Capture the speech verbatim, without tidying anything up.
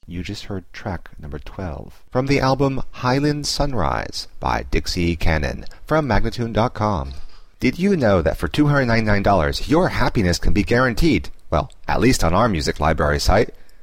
You just heard track number twelve from the album Highland Sunrise by Dixie Cannon from Magnatune dot com. Did you know that for two hundred ninety-nine dollars your happiness can be guaranteed? Well, at least on our music library site.